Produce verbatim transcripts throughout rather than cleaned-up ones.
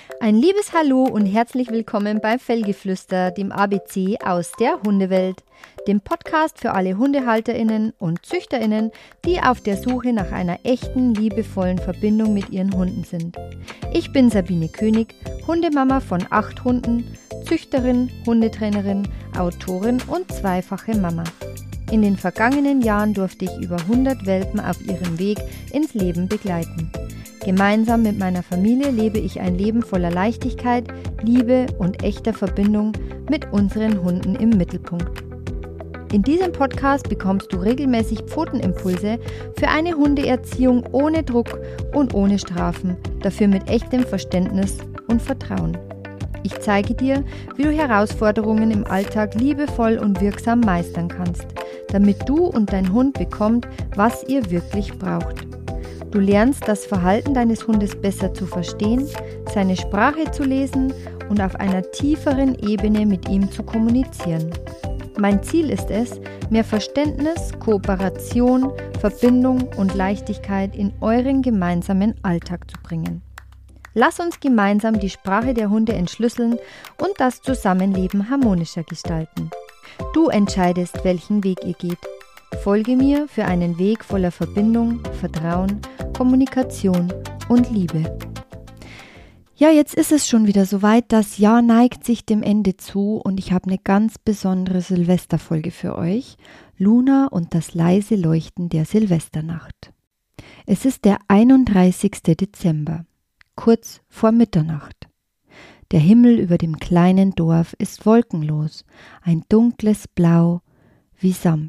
Ein liebes Hallo und herzlich willkommen bei Fellgeflüster, dem A B C aus der Hundewelt, dem Podcast für alle HundehalterInnen und ZüchterInnen, die auf der Suche nach einer echten, liebevollen Verbindung mit ihren Hunden sind. Ich bin Sabine König, Hundemama von acht Hunden, Züchterin, Hundetrainerin, Autorin und zweifache Mama. In den vergangenen Jahren durfte ich über hundert Welpen auf ihrem Weg ins Leben begleiten. Gemeinsam mit meiner Familie lebe ich ein Leben voller Leichtigkeit, Liebe und echter Verbindung mit unseren Hunden im Mittelpunkt. In diesem Podcast bekommst du regelmäßig Pfotenimpulse für eine Hundeerziehung ohne Druck und ohne Strafen, dafür mit echtem Verständnis und Vertrauen. Ich zeige dir, wie du Herausforderungen im Alltag liebevoll und wirksam meistern kannst, damit du und dein Hund bekommt, was ihr wirklich braucht. Du lernst das Verhalten deines Hundes besser zu verstehen, seine Sprache zu lesen und auf einer tieferen Ebene mit ihm zu kommunizieren. Mein Ziel ist es, mehr Verständnis, Kooperation, Verbindung und Leichtigkeit in euren gemeinsamen Alltag zu bringen. Lass uns gemeinsam die Sprache der Hunde entschlüsseln und das Zusammenleben harmonischer gestalten. Du entscheidest, welchen Weg ihr geht. Folge mir für einen Weg voller Verbindung, Vertrauen, Kommunikation und Liebe. Ja, jetzt ist es schon wieder soweit. Das Jahr neigt sich dem Ende zu und ich habe eine ganz besondere Silvesterfolge für euch. Luna und das leise Leuchten der Silvesternacht. Es ist der einunddreißigste Dezember, kurz vor Mitternacht. Der Himmel über dem kleinen Dorf ist wolkenlos, ein dunkles Blau wie Samt.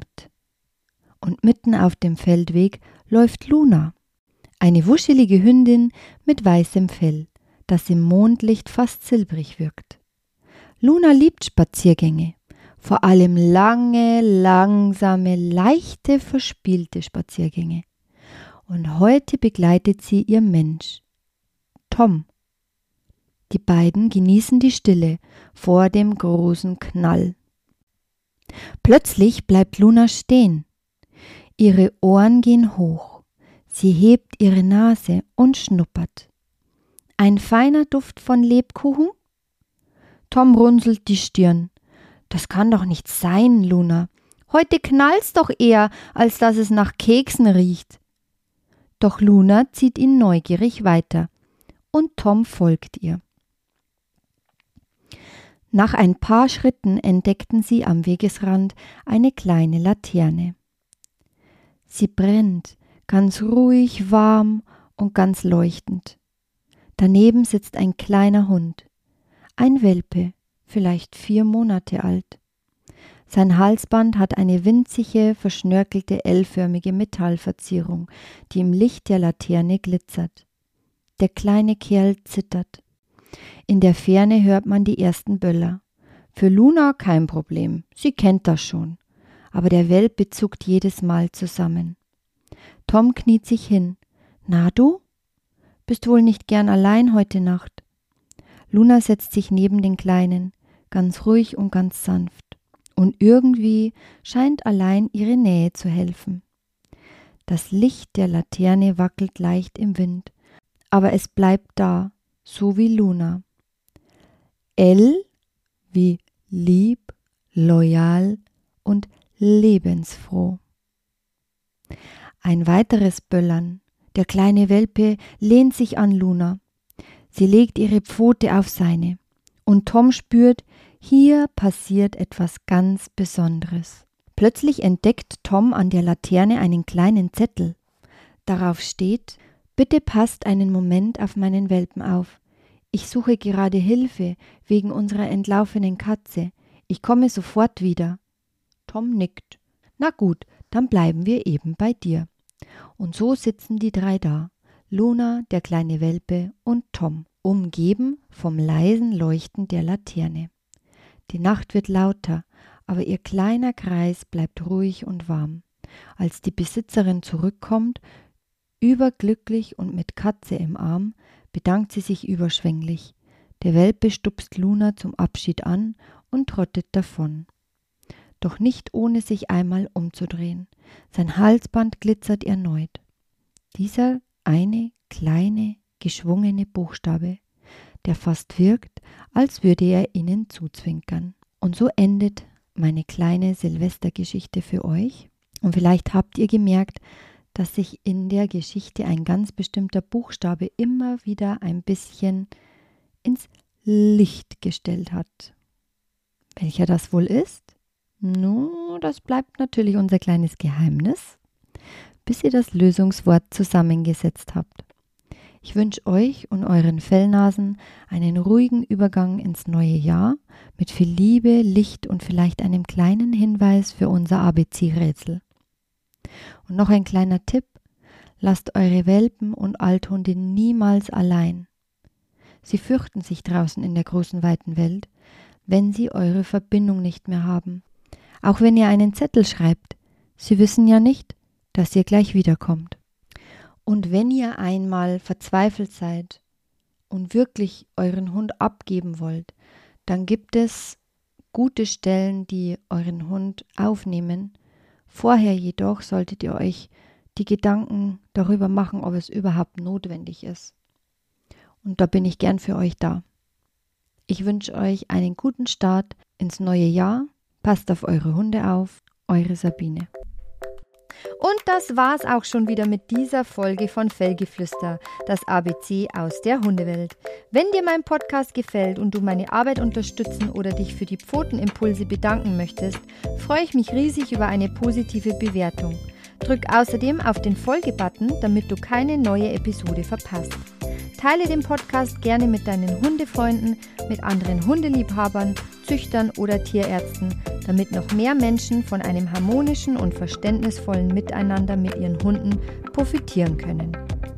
Und mitten auf dem Feldweg läuft Luna, eine wuschelige Hündin mit weißem Fell, das im Mondlicht fast silbrig wirkt. Luna liebt Spaziergänge, vor allem lange, langsame, leichte, verspielte Spaziergänge. Und heute begleitet sie ihr Mensch, Tom. Die beiden genießen die Stille vor dem großen Knall. Plötzlich bleibt Luna stehen. Ihre Ohren gehen hoch. Sie hebt ihre Nase und schnuppert. Ein feiner Duft von Lebkuchen? Tom runzelt die Stirn. Das kann doch nicht sein, Luna. Heute knallt's doch eher, als dass es nach Keksen riecht. Doch Luna zieht ihn neugierig weiter und Tom folgt ihr. Nach ein paar Schritten entdeckten sie am Wegesrand eine kleine Laterne. Sie brennt, ganz ruhig, warm und ganz leuchtend. Daneben sitzt ein kleiner Hund, ein Welpe, vielleicht vier Monate alt. Sein Halsband hat eine winzige, verschnörkelte, L-förmige Metallverzierung, die im Licht der Laterne glitzert. Der kleine Kerl zittert. In der Ferne hört man die ersten Böller. Für Luna kein Problem, sie kennt das schon. Aber der Welpe zuckt jedes Mal zusammen. Tom kniet sich hin. Na du? Bist wohl nicht gern allein heute Nacht? Luna setzt sich neben den Kleinen, ganz ruhig und ganz sanft. Und irgendwie scheint allein ihre Nähe zu helfen. Das Licht der Laterne wackelt leicht im Wind, aber es bleibt da, so wie Luna. L wie lieb, loyal und lebensfroh. Ein weiteres Böllern. Der kleine Welpe lehnt sich an Luna. Sie legt ihre Pfote auf seine. Und Tom spürt, hier passiert etwas ganz Besonderes. Plötzlich entdeckt Tom an der Laterne einen kleinen Zettel. Darauf steht: Bitte passt einen Moment auf meinen Welpen auf. Ich suche gerade Hilfe wegen unserer entlaufenen Katze. Ich komme sofort wieder. Tom nickt. Na gut, dann bleiben wir eben bei dir. Und so sitzen die drei da, Luna, der kleine Welpe und Tom, umgeben vom leisen Leuchten der Laterne. Die Nacht wird lauter, aber ihr kleiner Kreis bleibt ruhig und warm. Als die Besitzerin zurückkommt, überglücklich und mit Katze im Arm, bedankt sie sich überschwänglich. Der Welpe stupst Luna zum Abschied an und trottet davon. Doch nicht ohne sich einmal umzudrehen. Sein Halsband glitzert erneut. Dieser eine kleine, geschwungene Buchstabe, der fast wirkt, als würde er ihnen zuzwinkern. Und so endet meine kleine Silvestergeschichte für euch. Und vielleicht habt ihr gemerkt, dass sich in der Geschichte ein ganz bestimmter Buchstabe immer wieder ein bisschen ins Licht gestellt hat. Welcher das wohl ist? Nun, das bleibt natürlich unser kleines Geheimnis, bis ihr das Lösungswort zusammengesetzt habt. Ich wünsche euch und euren Fellnasen einen ruhigen Übergang ins neue Jahr mit viel Liebe, Licht und vielleicht einem kleinen Hinweis für unser A B C-Rätsel. Und noch ein kleiner Tipp: Lasst eure Welpen und Althunde niemals allein. Sie fürchten sich draußen in der großen weiten Welt, wenn sie eure Verbindung nicht mehr haben. Auch wenn ihr einen Zettel schreibt, sie wissen ja nicht, dass ihr gleich wiederkommt. Und wenn ihr einmal verzweifelt seid und wirklich euren Hund abgeben wollt, dann gibt es gute Stellen, die euren Hund aufnehmen. Vorher jedoch solltet ihr euch die Gedanken darüber machen, ob es überhaupt notwendig ist. Und da bin ich gern für euch da. Ich wünsche euch einen guten Start ins neue Jahr. Passt auf eure Hunde auf. Eure Sabine. Und das war's auch schon wieder mit dieser Folge von Fellgeflüster, das A B C aus der Hundewelt. Wenn dir mein Podcast gefällt und du meine Arbeit unterstützen oder dich für die Pfotenimpulse bedanken möchtest, freue ich mich riesig über eine positive Bewertung. Drück außerdem auf den Folge-Button, damit du keine neue Episode verpasst. Teile den Podcast gerne mit deinen Hundefreunden, mit anderen Hundeliebhabern, Züchtern oder Tierärzten, damit noch mehr Menschen von einem harmonischen und verständnisvollen Miteinander mit ihren Hunden profitieren können.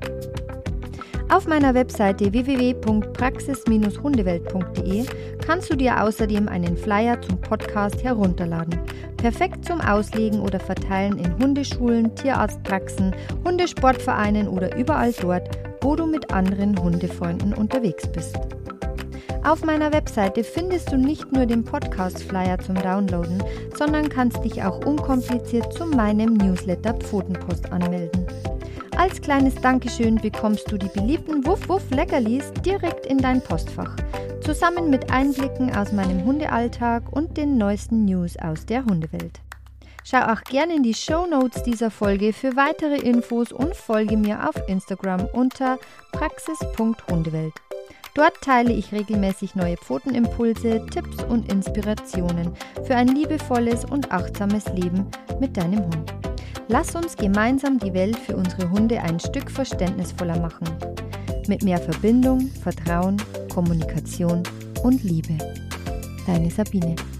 Auf meiner Webseite w w w punkt praxis Bindestrich hundewelt punkt de kannst du dir außerdem einen Flyer zum Podcast herunterladen. Perfekt zum Auslegen oder Verteilen in Hundeschulen, Tierarztpraxen, Hundesportvereinen oder überall dort, wo du mit anderen Hundefreunden unterwegs bist. Auf meiner Webseite findest du nicht nur den Podcast-Flyer zum Downloaden, sondern kannst dich auch unkompliziert zu meinem Newsletter Pfotenpost anmelden. Als kleines Dankeschön bekommst du die beliebten Wuff-Wuff-Leckerlis direkt in dein Postfach, zusammen mit Einblicken aus meinem Hundealltag und den neuesten News aus der Hundewelt. Schau auch gerne in die Shownotes dieser Folge für weitere Infos und folge mir auf Instagram unter praxis punkt hundewelt. Dort teile ich regelmäßig neue Pfotenimpulse, Tipps und Inspirationen für ein liebevolles und achtsames Leben mit deinem Hund. Lass uns gemeinsam die Welt für unsere Hunde ein Stück verständnisvoller machen. Mit mehr Verbindung, Vertrauen, Kommunikation und Liebe. Deine Sabine.